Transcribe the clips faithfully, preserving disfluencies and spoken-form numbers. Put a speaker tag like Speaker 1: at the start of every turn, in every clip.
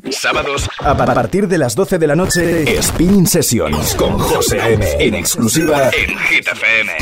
Speaker 1: Sábados
Speaker 2: a pa- partir de las doce de la noche, Spinning Sessions con José A M en exclusiva
Speaker 1: en Hit F M.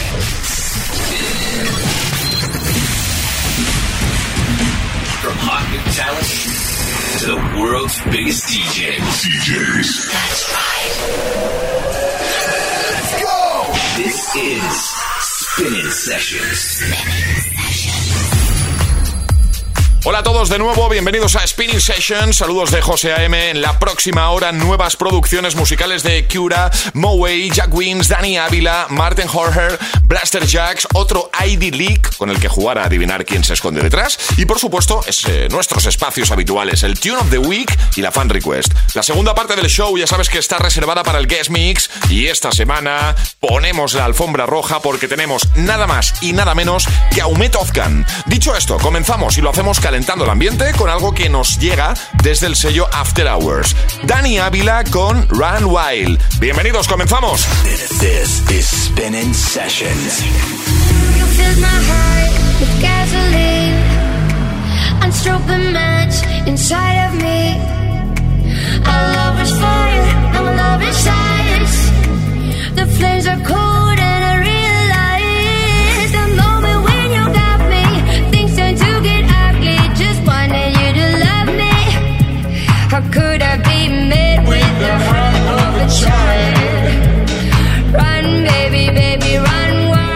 Speaker 1: From hot new talent to the world's biggest D Js. D Js. That's right. Let's go! This is Spinning Sessions. Spinning Sessions. Hola a todos de nuevo, bienvenidos a Spinning Sessions. Saludos de José A M. En la próxima hora, nuevas producciones musicales de Cura, Moway, Jack Wins, Dani Ávila, Martin Horher, Blaster Jacks, otro I D Leak con el que jugar a adivinar quién se esconde detrás. Y por supuesto, es, eh, nuestros espacios habituales, el Tune of the Week y la Fan Request. La segunda parte del show ya sabes que está reservada para el Guest Mix. Y esta semana ponemos la alfombra roja porque tenemos nada más y nada menos que Aumet Ozcan. Dicho esto, comenzamos y lo hacemos calentando el ambiente con algo que nos llega desde el sello After Hours. Dani Ávila con Run Wild. Bienvenidos, comenzamos.
Speaker 3: This is Spinning Sessions.
Speaker 4: You filled my heart with gasoline, unstroke the match inside of me. Our love is fire, now our love is ice. The flames are cold and I realize the moment when you got me, things turn to get ugly. Just wanted you to love me. How could I be made with the heart of a child? Run, baby, baby, run wild.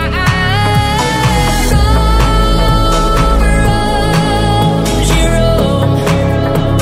Speaker 4: Over Rosie Road,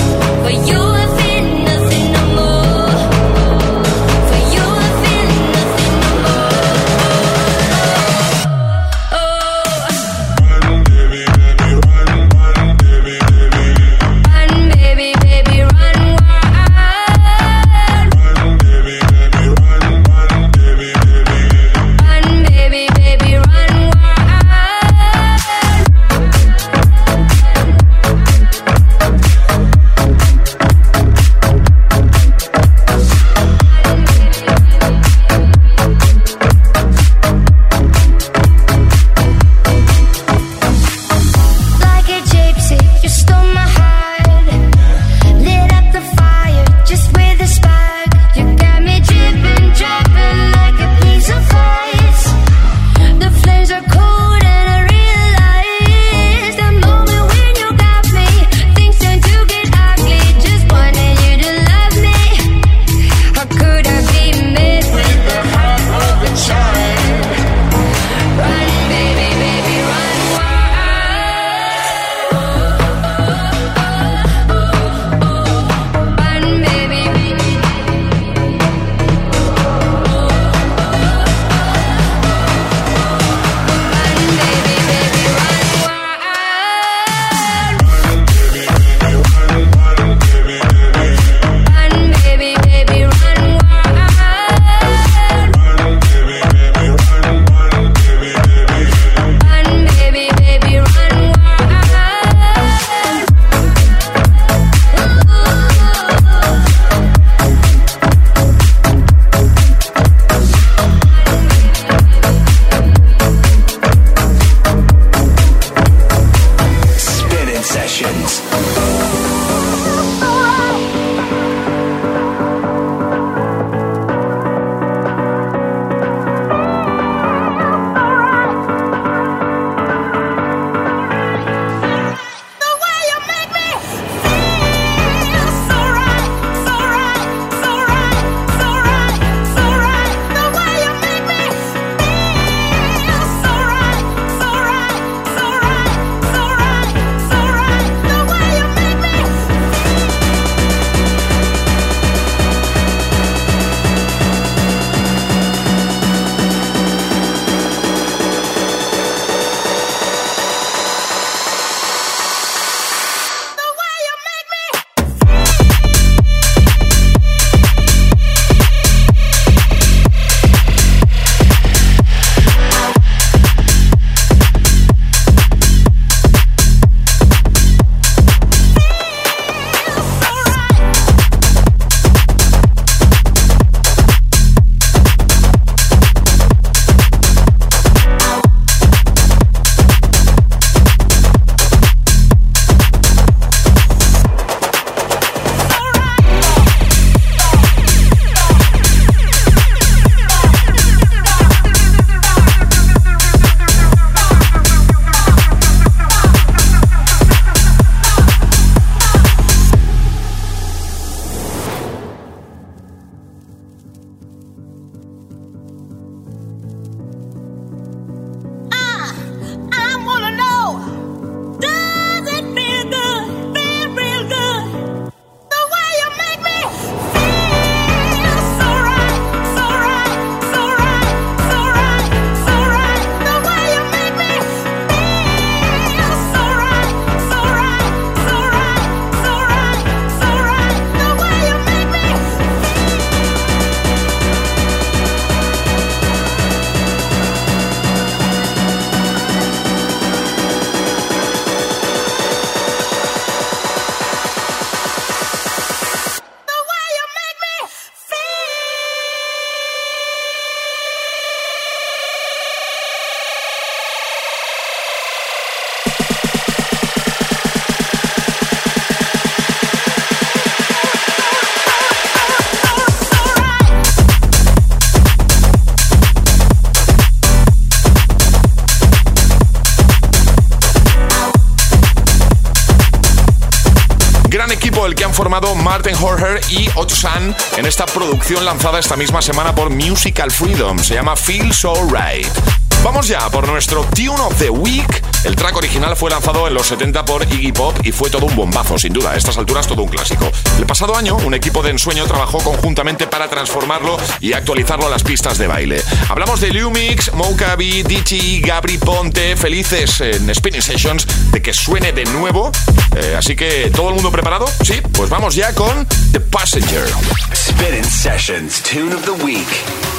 Speaker 1: han formado Martin Horher y Otsan en esta producción lanzada esta misma semana por Musical Freedom. Se llama Feel So Right. Vamos ya por nuestro Tune of the Week. El track original fue lanzado en los setenta por Iggy Pop y fue todo un bombazo, sin duda. A estas alturas todo un clásico. El pasado año, un equipo de ensueño trabajó conjuntamente para transformarlo y actualizarlo a las pistas de baile. Hablamos de Lumix, Mokabi, D T, Gabri Ponte, felices en Spinning Sessions de que suene de nuevo. Eh, así que, ¿todo el mundo preparado? Sí, pues vamos ya con The Passenger.
Speaker 3: Spinning Sessions Tune of the Week.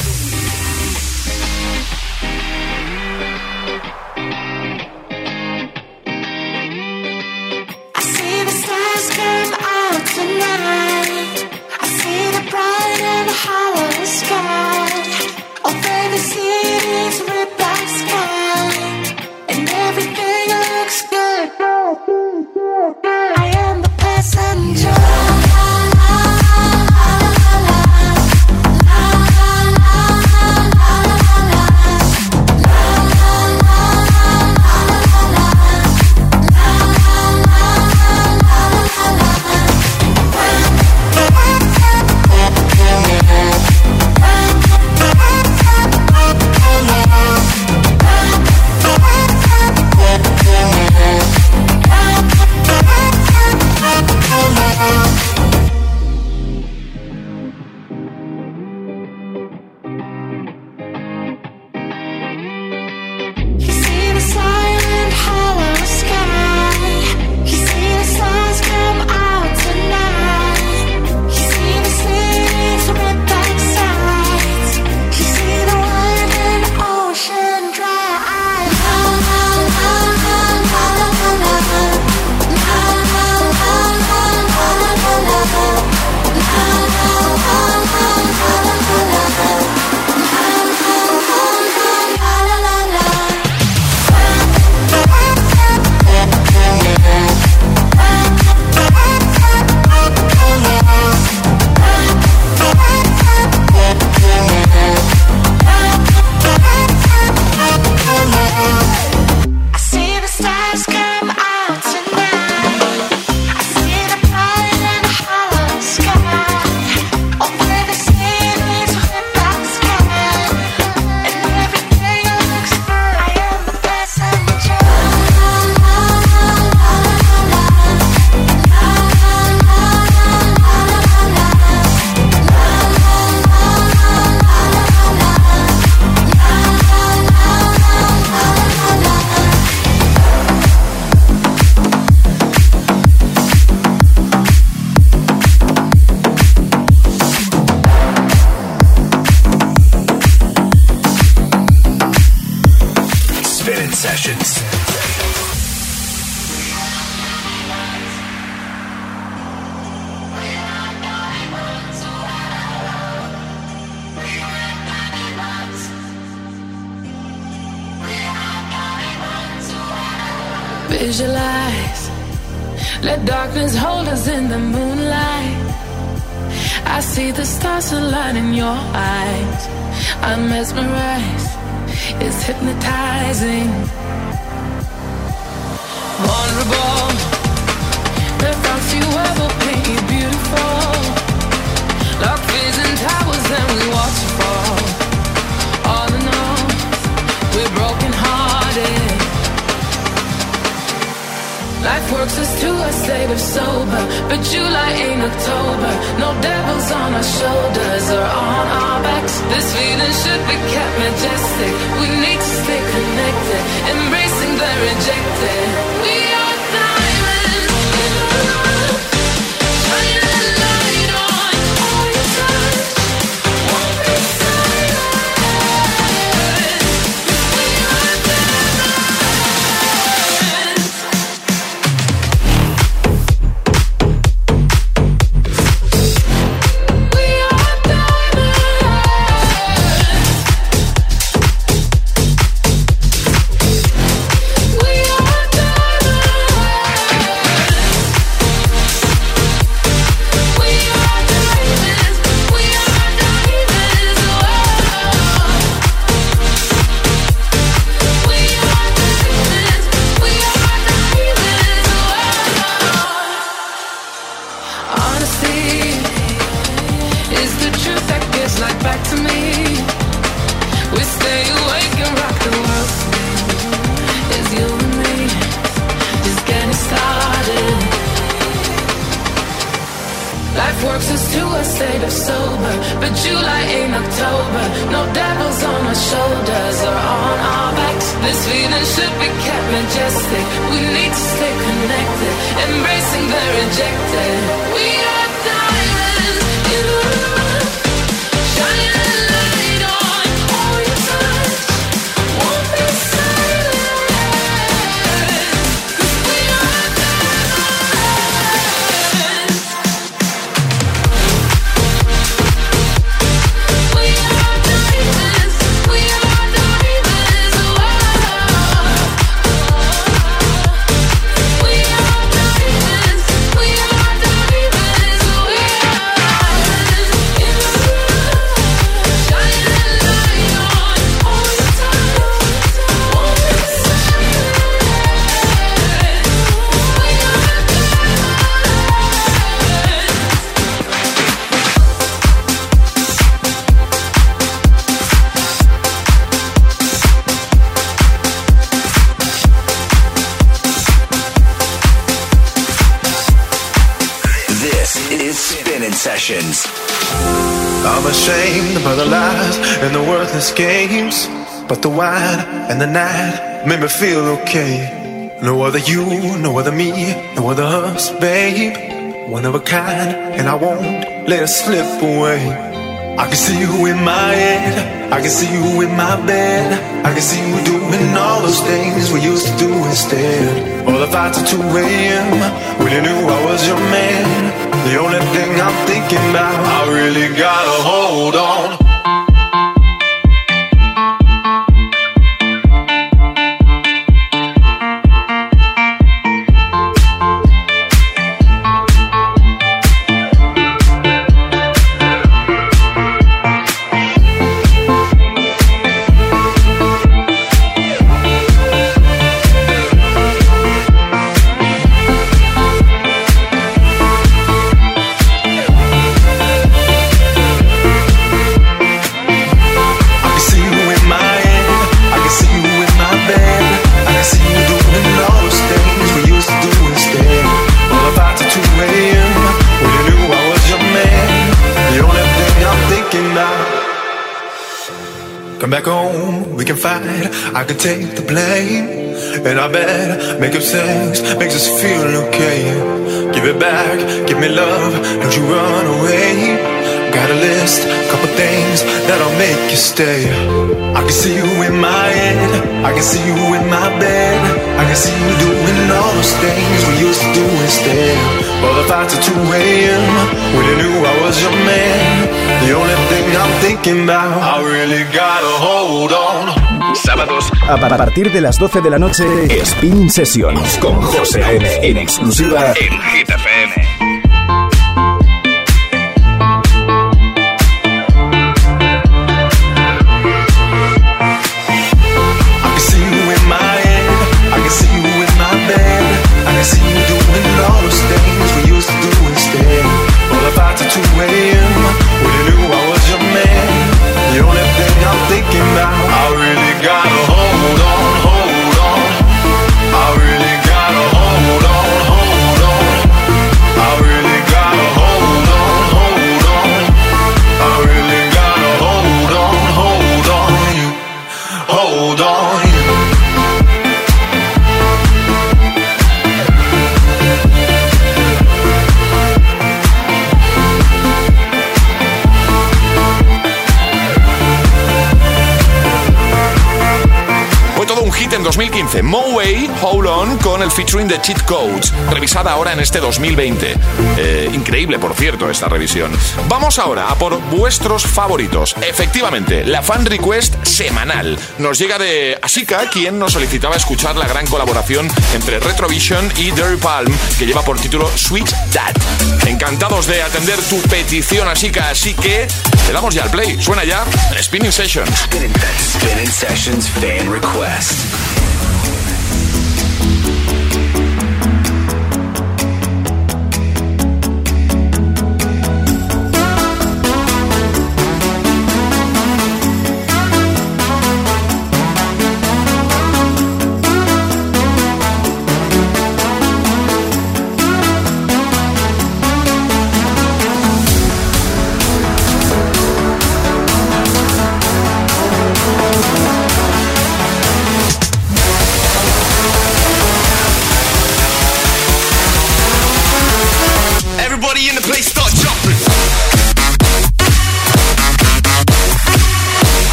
Speaker 5: Visualize, let darkness hold us in the moonlight. I see the stars align in your eyes. I'm mesmerized, it's hypnotizing. Vulnerable, the thoughts you ever paint you beautiful. Lock fears and towers and we watch you fall. All in all, we're broken hearted. Life works us to a state of sober, but July ain't October. No devils on our shoulders or on our backs. This feeling should be kept majestic. We need to stay connected, embracing the rejected. We are diamonds, shine a light on all your touch. Won't be silent. We are diamonds. We are diamonds. it back to me. We stay awake and rock the world. It's you and me, just getting started. Life works us to a state of sober, but July ain't October. No devils on our shoulders or on our backs. This feeling should be kept majestic. We need to stay connected, embracing the rejected. We are diamonds in the rough, shining a light on all your touch. Won't be silent, 'cause we are diamonds. We are diamonds. We are diamonds. Oh, we are diamonds. We are diamonds. Oh, we are diamonds in the rough, shining a light on all your touch. Won't be silent. We are
Speaker 3: This is Spinning Sessions.
Speaker 6: I'm ashamed by the lies and the worthless games, but the wine and the night made me feel okay. No other you, no other me, no other us, babe. One of a kind, and I won't let it slip away. I can see you in my head, I can see you in my bed, I can see you doing all those things we used to do instead. All the fights at two a.m. when you knew I was your man. The only thing I'm thinking about, I really gotta hold on. Come back home, we can fight, I can take the blame. And I bet making sex makes us feel okay. Give it back, give me love, don't you run away. Got a list, couple things that'll make you stay. I can see you in my head, I can see you in my bed, I can see you doing all those things we used to do instead. All the fights at two a.m. when you knew I was your man. The only thing I'm thinking about, I really gotta hold on.
Speaker 2: Sábados a partir de las doce de la noche, Spinning Sessions con José A M en exclusiva en Hit F M.
Speaker 1: dos mil quince, Mo Way, Hold On, con el featuring de Cheat Codes, revisada ahora en este dos mil veinte. Eh, increíble, por cierto, esta revisión. Vamos ahora a por vuestros favoritos. Efectivamente, la fan request semanal nos llega de Ashika, quien nos solicitaba escuchar la gran colaboración entre Retrovision y Dirty Palm, que lleva por título Sweet Dad. Encantados de atender tu petición, Ashika, así que le damos ya al play. Suena ya en Spinning Sessions.
Speaker 3: Spinning, Spinning Sessions fan request.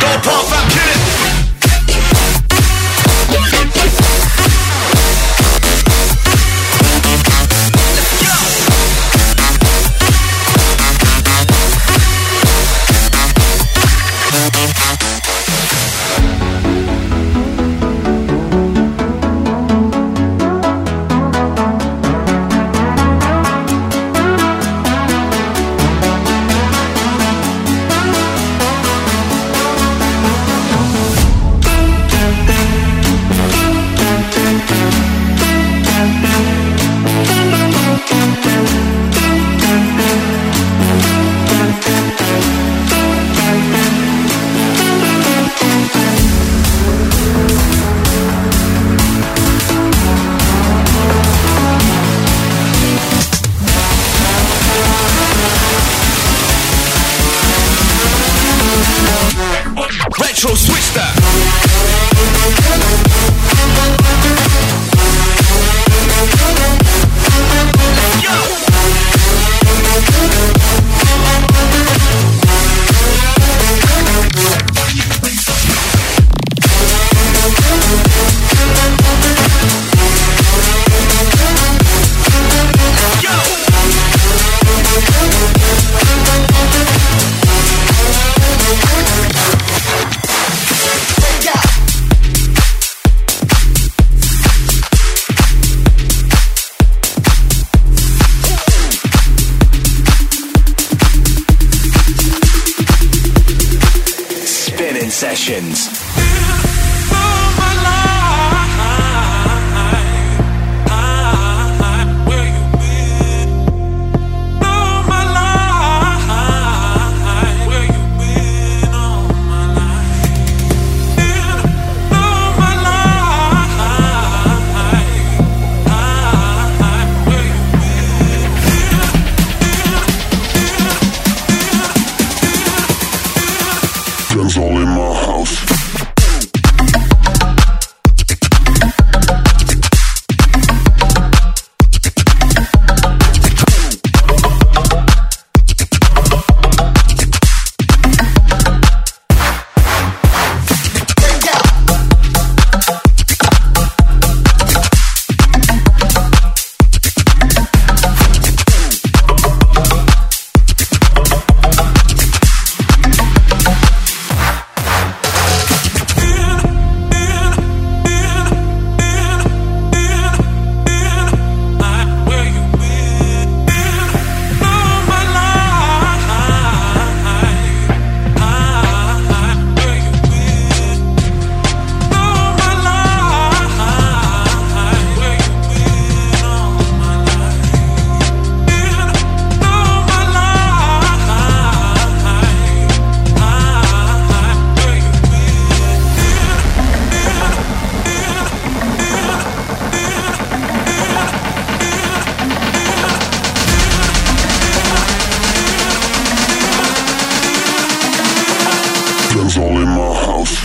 Speaker 1: Lil Pump, I'm kidding. Retro switch that.
Speaker 3: Sessions.
Speaker 7: All in my house. All in my house.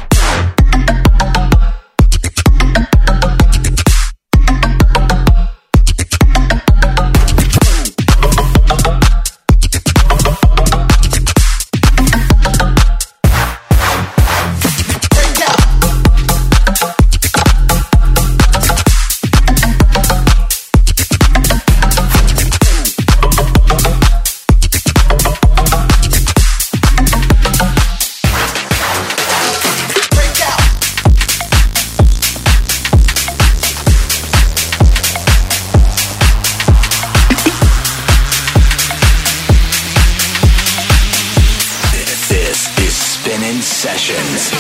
Speaker 3: Sessions.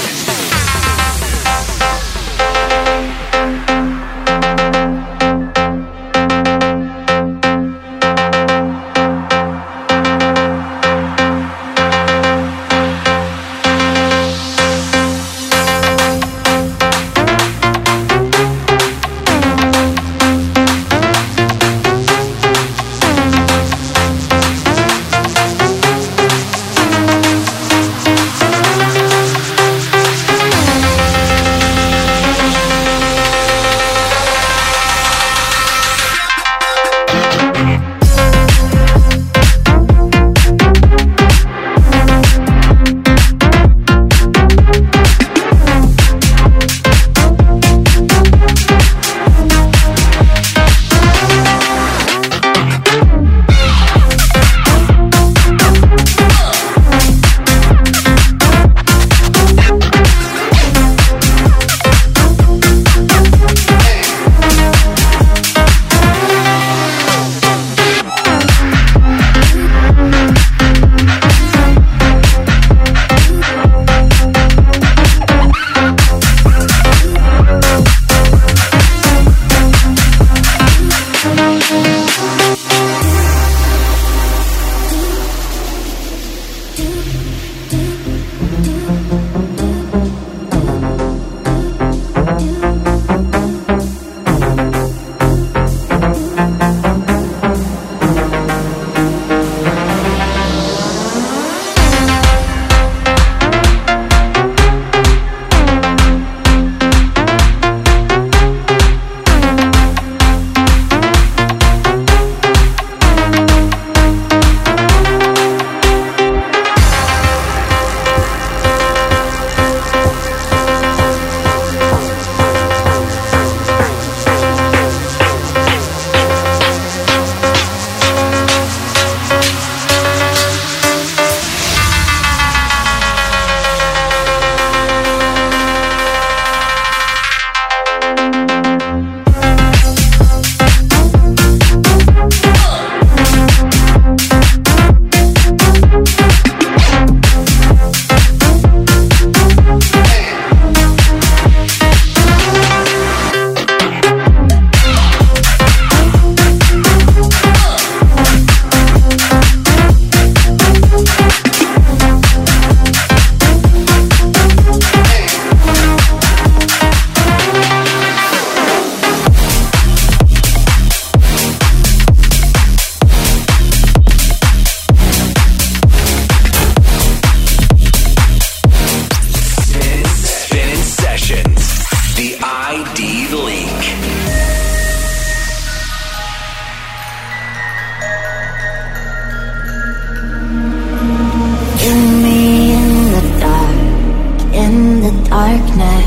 Speaker 4: the darkness.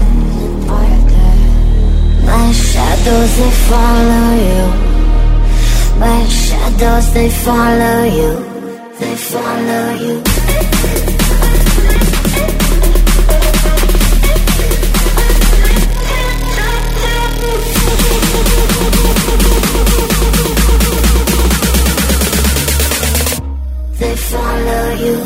Speaker 4: My shadows, they follow you. My shadows, they follow you. They follow you. They follow you.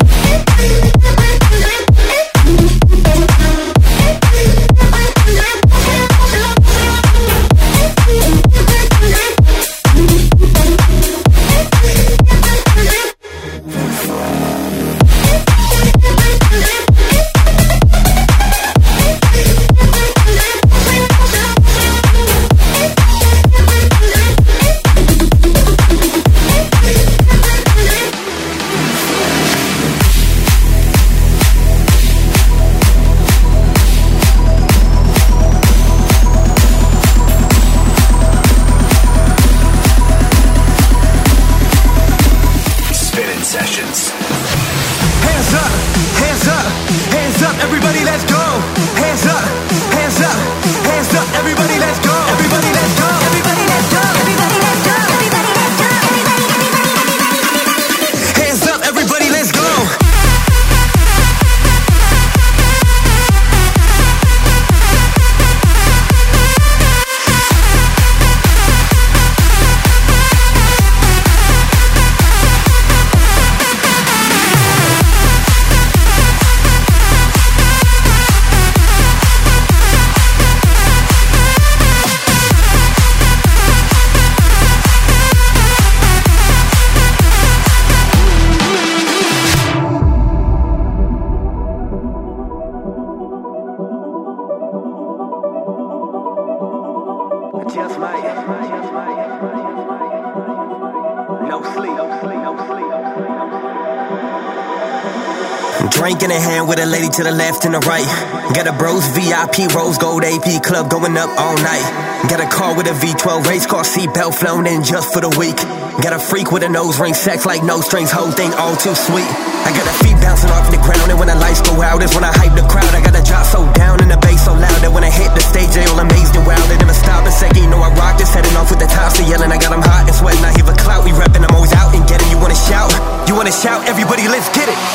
Speaker 8: Drink in a hand with a lady to the left and the right. Got a bros V I P rose gold A P club going up all night. Got a car with a V twelve race car seatbelt flown in just for the week. Got a freak with a nose ring, sex like no strings, whole thing all too sweet. I got her feet bouncing off the ground, and when the lights go out is when I hype the crowd. I got a drop so down and the bass so loud that when I hit the stage they all amazed and wild. They never stop a second, you know I rock this, heading off with the tops, they yelling. I got them hot and sweating, I hear the clout, we reppin', I'm always out and getting. You wanna shout? You wanna shout? Everybody, let's get it.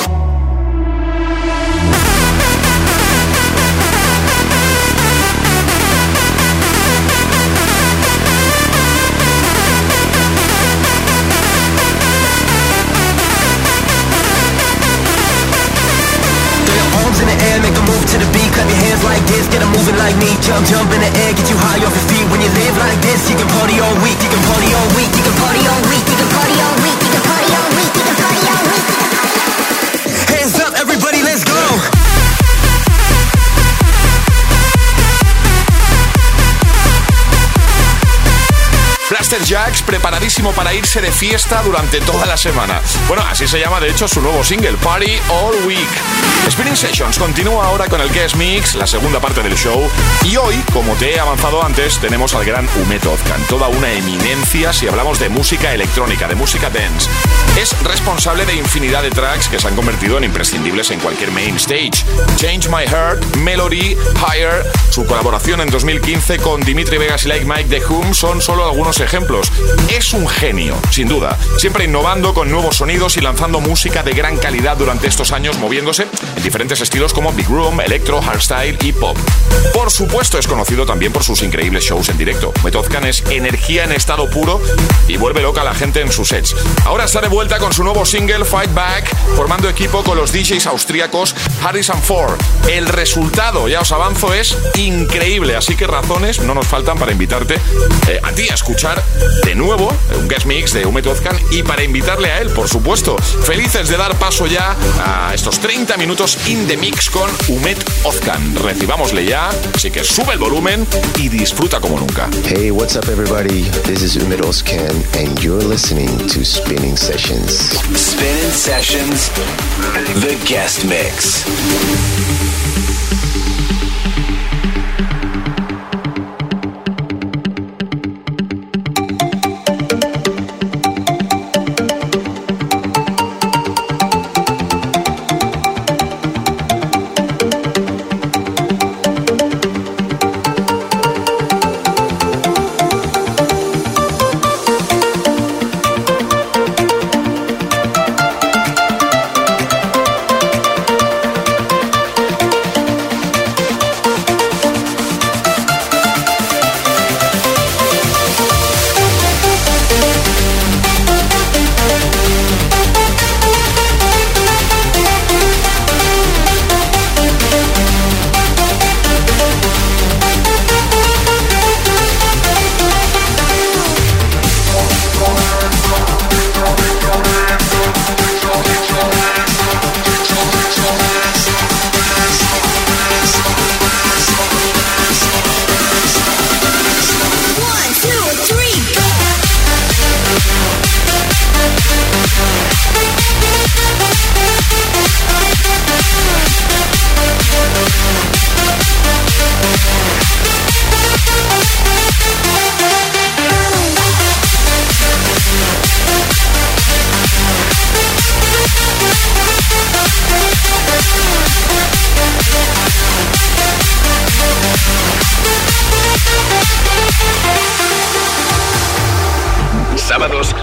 Speaker 8: In the air, make a move to the beat, clap your hands like this, get 'em moving like me, jump, jump in the air, get you high off your feet. When you live like this, you can party all week, you can party all week, you can party all week, you can party all week, you can party all week, you can party all week, you can party all week. Hands up, everybody, let's go.
Speaker 1: Blaster Jacks preparadísimo para irse de fiesta durante toda la semana. Bueno, así se llama de hecho su nuevo single, Party All Week. Spinning Sessions continúa ahora con el Guest Mix, la segunda parte del show. Y hoy, como te he avanzado antes, tenemos al gran Umet Ozcan, toda una eminencia si hablamos de música electrónica, de música dance. Es responsable de infinidad de tracks que se han convertido en imprescindibles en cualquier main stage. Change My Heart, Melody, Higher, su colaboración en dos mil quince con Dimitri Vegas y Like Mike The Whom son solo algunos ejemplos. Es un genio, sin duda, siempre innovando con nuevos sonidos y lanzando música de gran calidad durante estos años, moviéndose en diferentes estilos como Big Room, Electro, Hardstyle y Pop. Por supuesto, es conocido también por sus increíbles shows en directo. Umet Ozcan es energía en estado puro y vuelve loca a la gente en sus sets. Ahora está de vuelta con su nuevo single Fight Back, formando equipo con los D Js austríacos Harrison Ford. El resultado, ya os avanzo, es increíble, así que razones no nos faltan para invitarte eh, a ti a escuchar de nuevo un guest mix de Umet Ozcan y para invitarle a él, por supuesto. Felices de dar paso ya a estos treinta minutos in the mix con Umet Ozcan. Recibámosle ya, así que sube el volumen y disfruta como nunca.
Speaker 9: Hey, what's up everybody? This is Umet Ozcan and you're listening to Spinning Sessions.
Speaker 3: Spinning Sessions, the guest mix.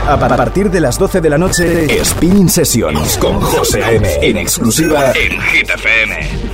Speaker 2: A partir de las doce de la noche, Spinning Sessions con José A M en exclusiva en Hit F M.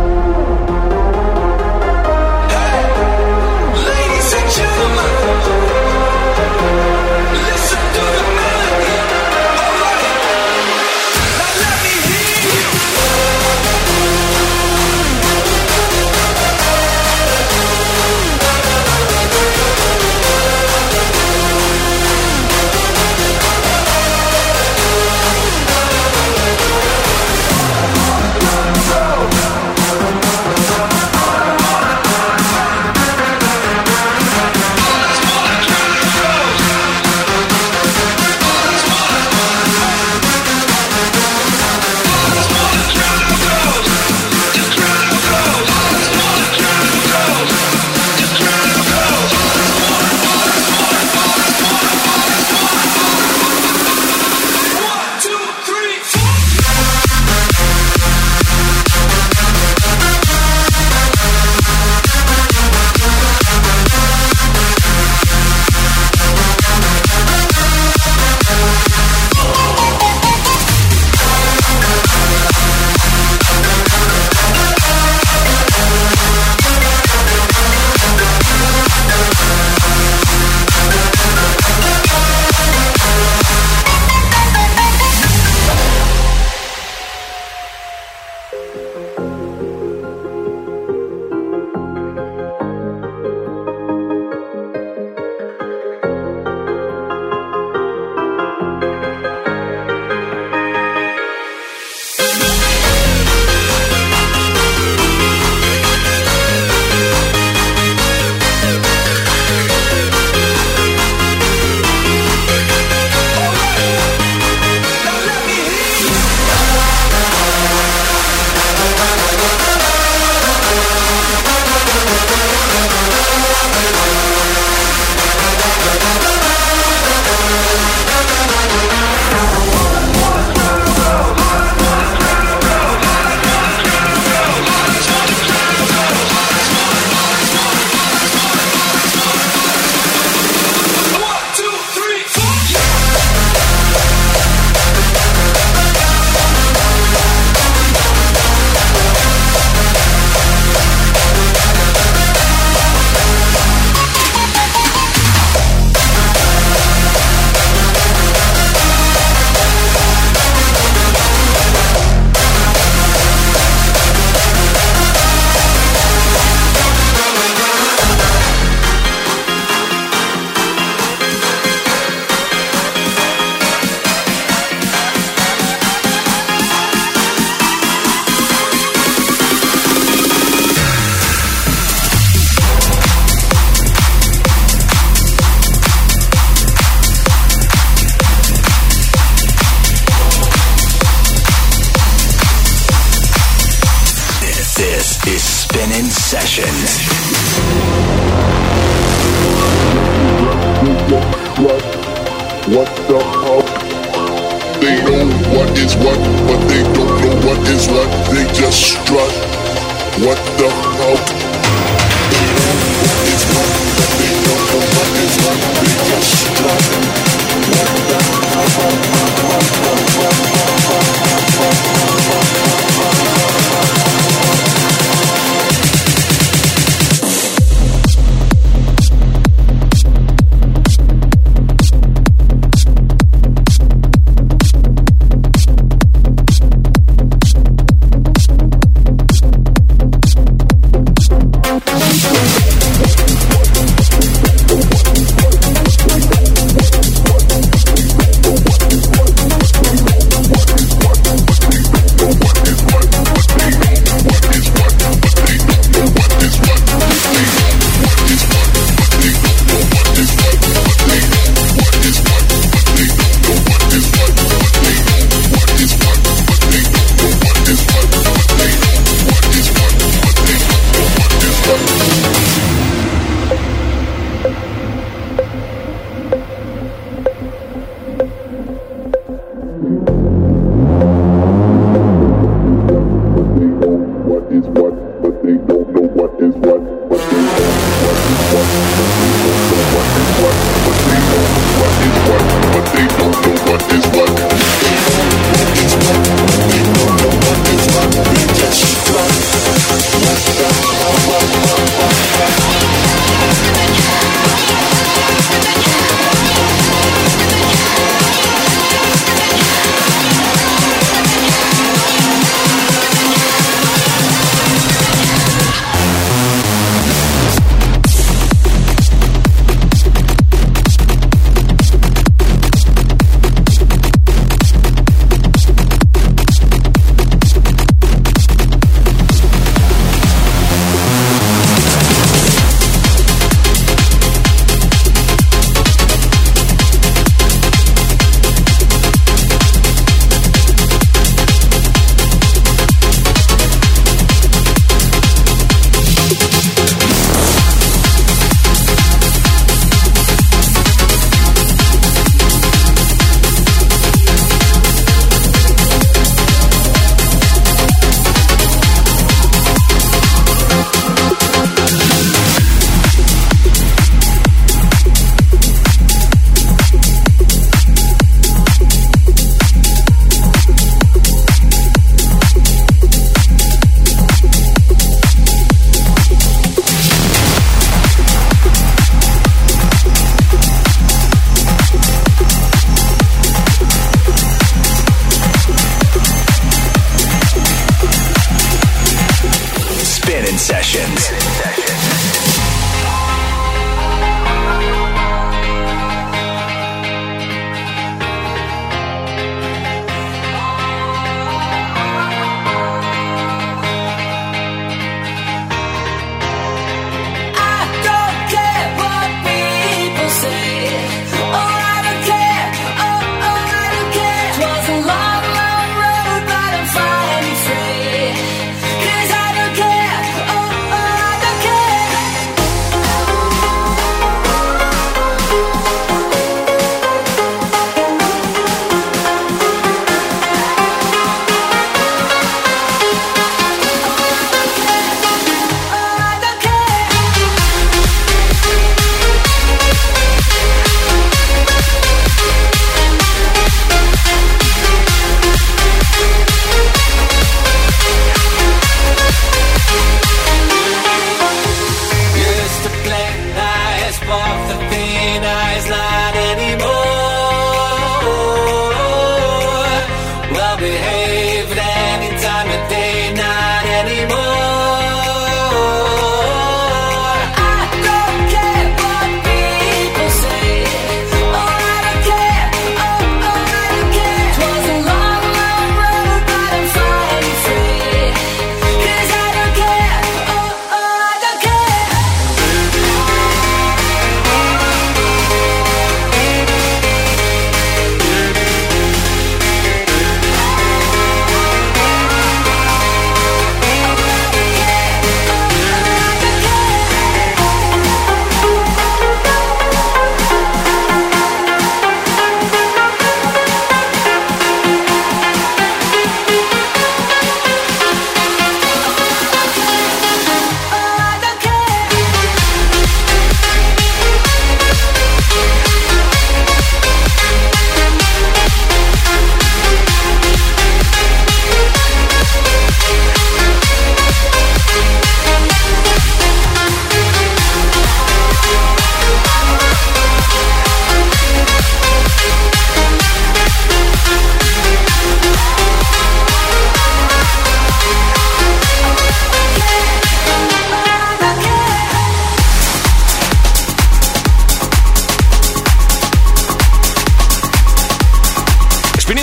Speaker 6: Ladies and gentlemen,
Speaker 3: is Spinning Sessions.
Speaker 7: What, what the fuck? They know what is what, but they don't know what is what. They just strut. What the fuck? They know what is what, but they don't know what is what. They just strut. What the fuck?
Speaker 5: Cause I don't care, oh, oh, I don't care.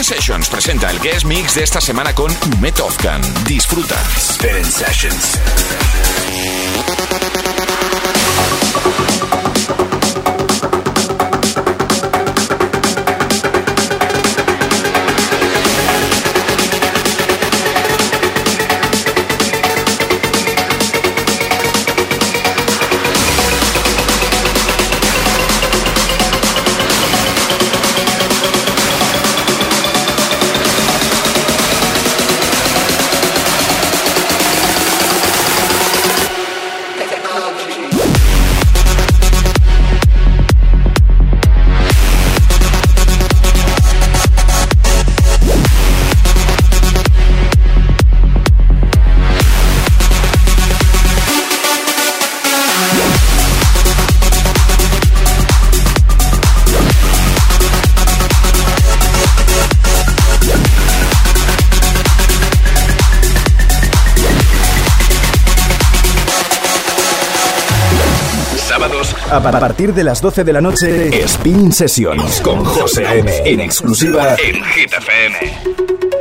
Speaker 1: Sessions presenta el guest mix de esta semana con Umet Özkan. Disfruta.
Speaker 3: Spinning Sessions.
Speaker 2: A partir de las doce de la noche, Spinning Sessions con José A M en exclusiva en Hit F M.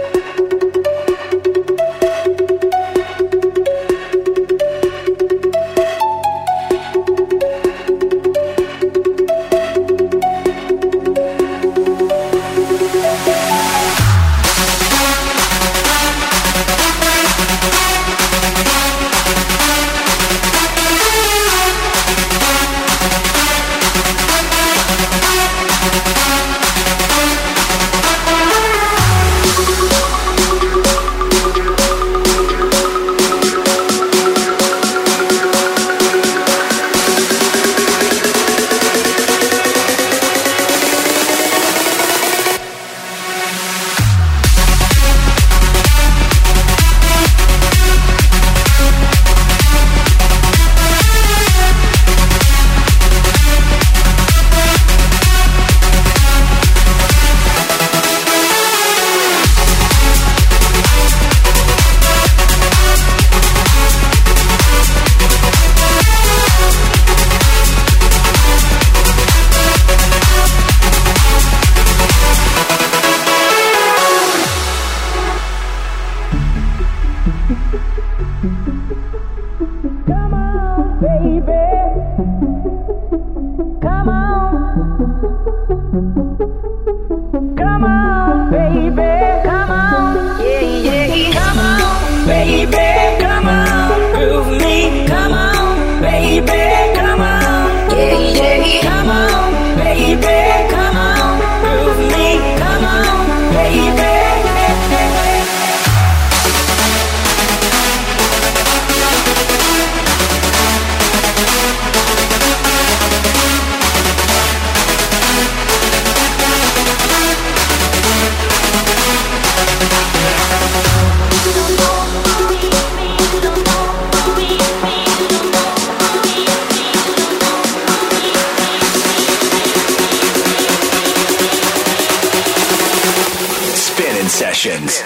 Speaker 3: Sessions.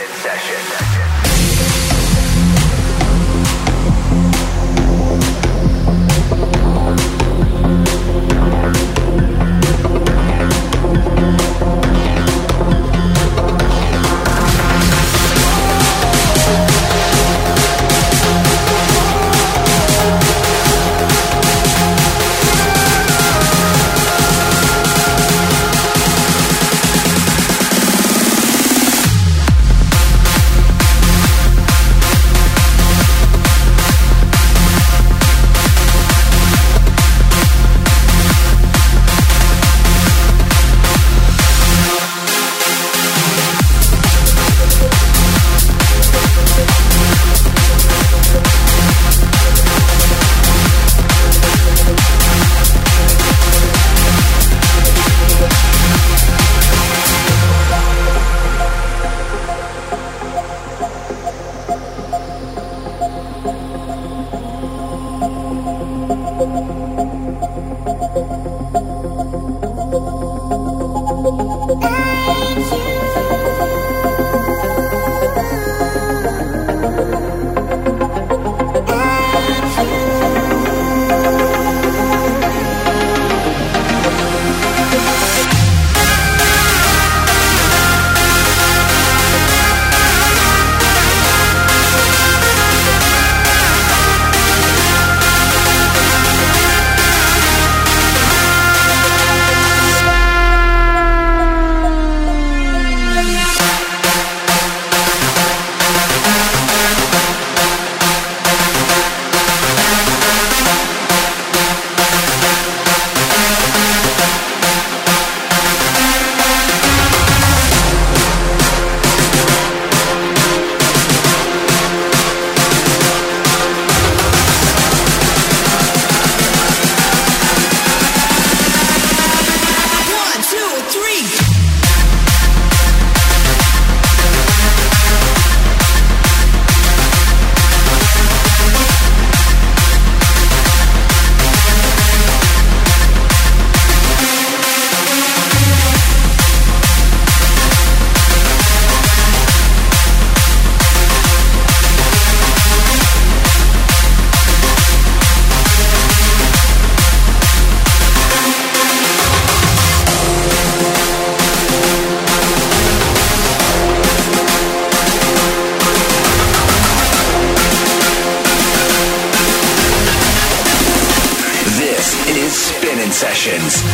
Speaker 3: Spinning Sessions.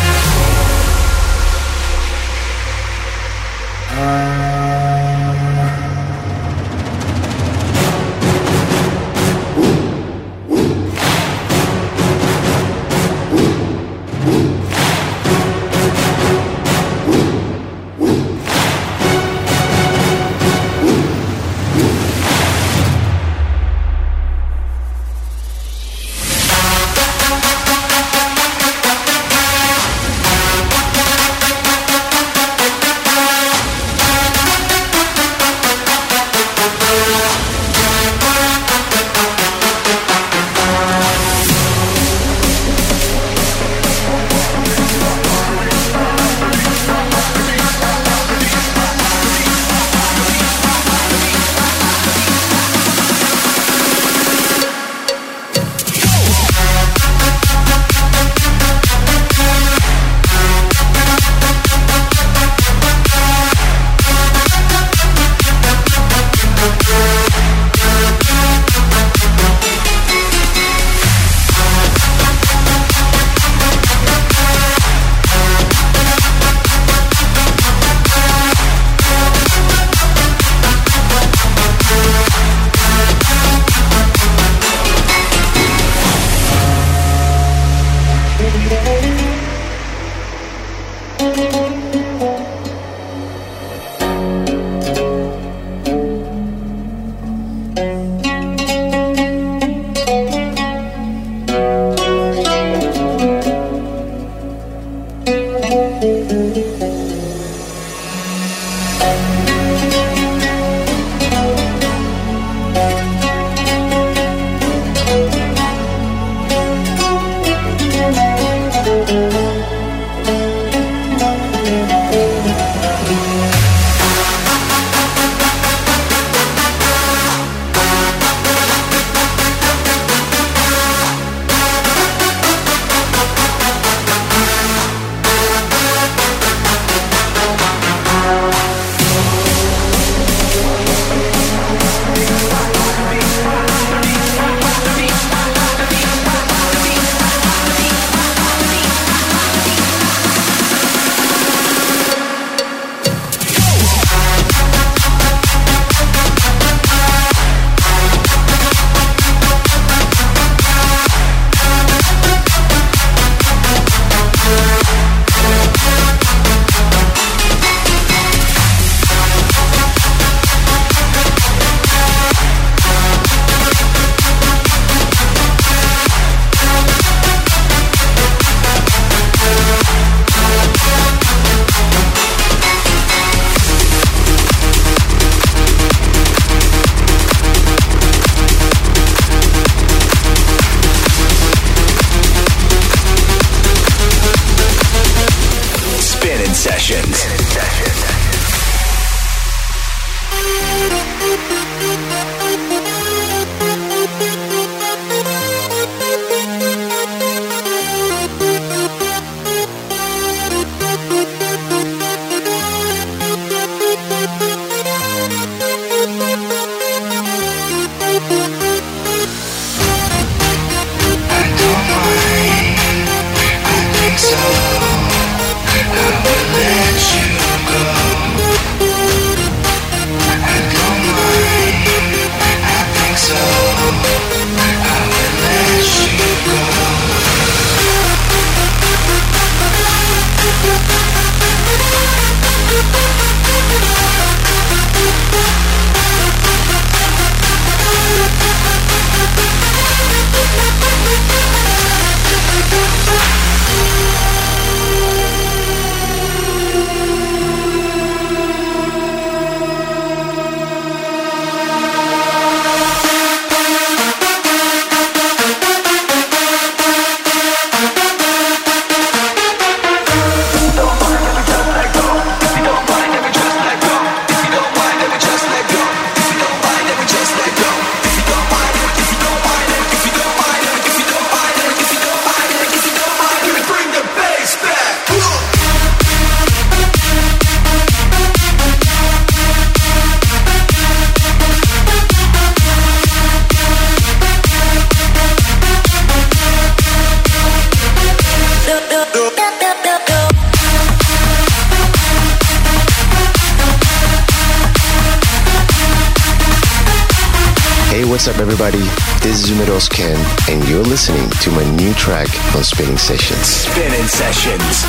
Speaker 9: what's up, everybody? This is Umeros Ken, and you're listening to my new track on Spinning Sessions.
Speaker 3: Spinning Sessions.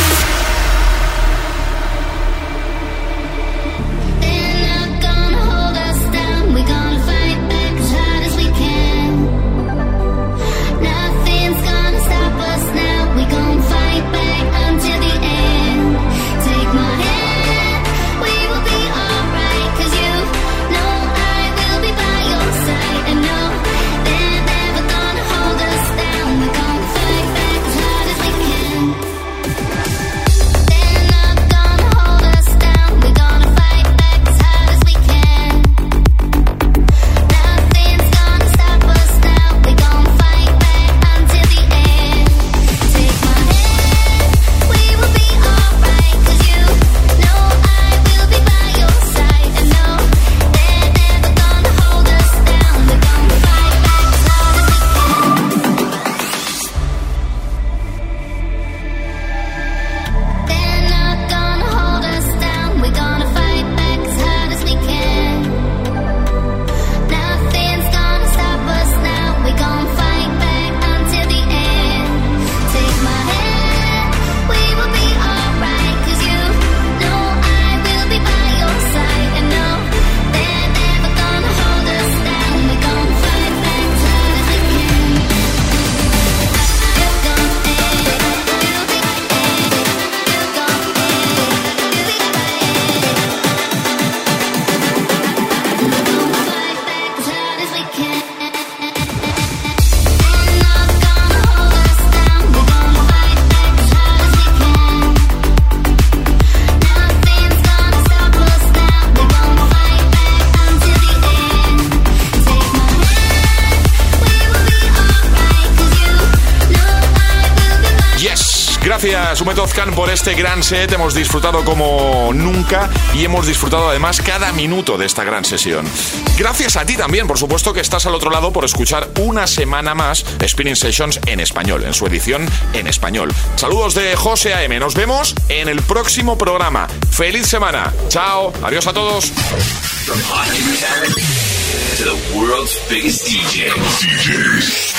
Speaker 1: Gracias, Umetos Khan, por este gran set. Hemos disfrutado como nunca y hemos disfrutado además cada minuto de esta gran sesión. Gracias a ti también, por supuesto, que estás al otro lado por escuchar una semana más Spinning Sessions en español, en su edición en español. Saludos de José A M. Nos vemos en el próximo programa. ¡Feliz semana! ¡Chao! ¡Adiós a todos!
Speaker 3: From hot new talent to the world's biggest D J. D Js.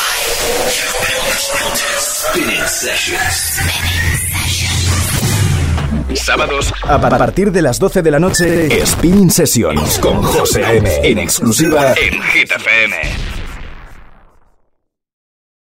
Speaker 3: Spinning Sessions.
Speaker 2: Sábados a partir de las doce de la noche, Spinning Sessions con José A M en exclusiva en Hit F M.